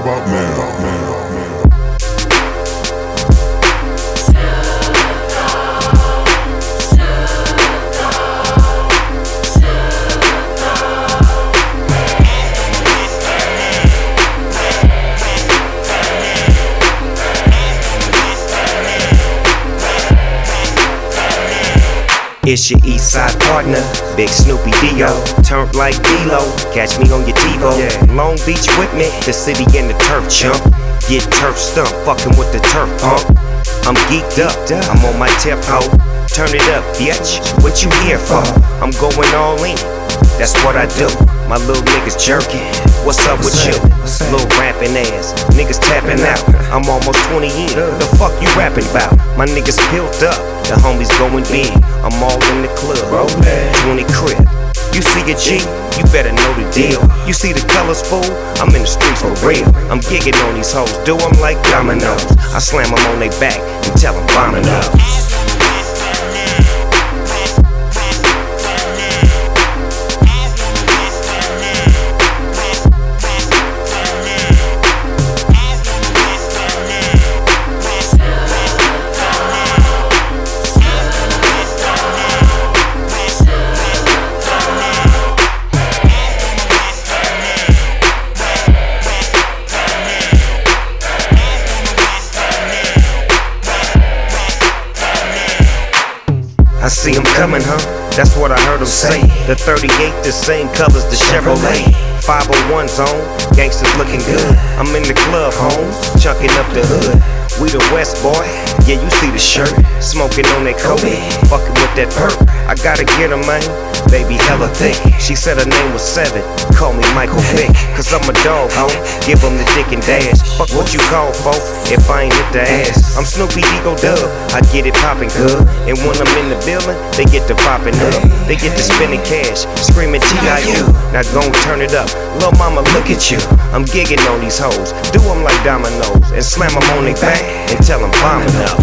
about now? It's your east side partner, Big Snoopy Dio. Turned like D-Lo, catch me on your TiVo. Long Beach with me, the city and the turf chump. Get turf stumped, fucking with the turf pump. I'm geeked up, I'm on my tip ho. Turn it up, bitch, what you here for? I'm going all in, that's what I do. My little niggas jerking, what's up with you? Little rapping ass, niggas tapping out. I'm almost 20 in, the fuck you rapping about? My niggas built up, the homies going big. I'm all in the club, 20 crib. You see a G, you better know the deal. You see the colors, fool? I'm in the streets for real. I'm gigging on these hoes, do them like dominoes. I slam them on their back and tell them bombing up. I see him coming, huh? That's what I heard him say. The 38, the same colors, the Chevrolet. 501 zone, gangsters looking good. I'm in the club, homes, chunking up the hood. We the West, boy, yeah, you see the shirt. Smoking on that coke, fucking with that perk. I gotta get her, man, baby hella thick. She said her name was Seven, call me Michael Vick. Cause I'm a dog, ho, give him the dick and dash. Fuck what you call, folk, if I ain't hit the ass. I'm Snoopy Ego Dub, I get it poppin' good. And when I'm in the building, they get to poppin' up. They get to spending cash, screaming T.I.U. Now gon' turn it up, lil' mama look at you. I'm gigging on these hoes, do them like dominoes. And slam them on their back and tell them bombing up.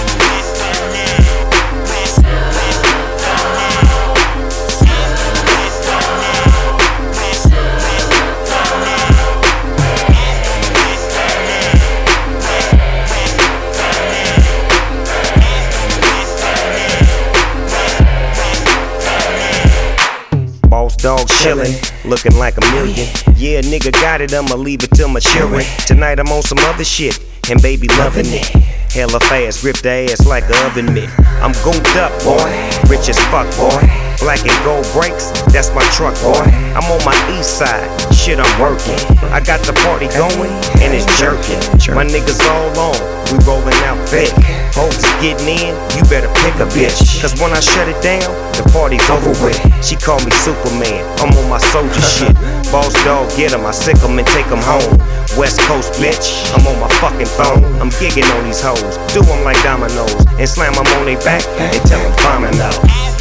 Boss dog chillin', looking like a million. Yeah, nigga got it, I'ma leave it till maturing. Tonight I'm on some other shit, and baby loving it. Hella fast, grip the ass like a oven mitt. I'm gooped up, boy, rich as fuck, boy. Black and gold brakes, that's my truck, boy. I'm on my east side, shit I'm working. I got the party going, and it's jerking. My niggas all on, we rolling out thick. Hoes getting in, you better pick a bitch. Cause when I shut it down, the party's over with. She call me Superman, I'm on my soldier shit. Boss dog, get 'em, I sick 'em and take 'em home. West Coast bitch, I'm on my fucking phone. I'm gigging on these hoes, do 'em like dominoes. And slam 'em on their back and tell 'em bombing out.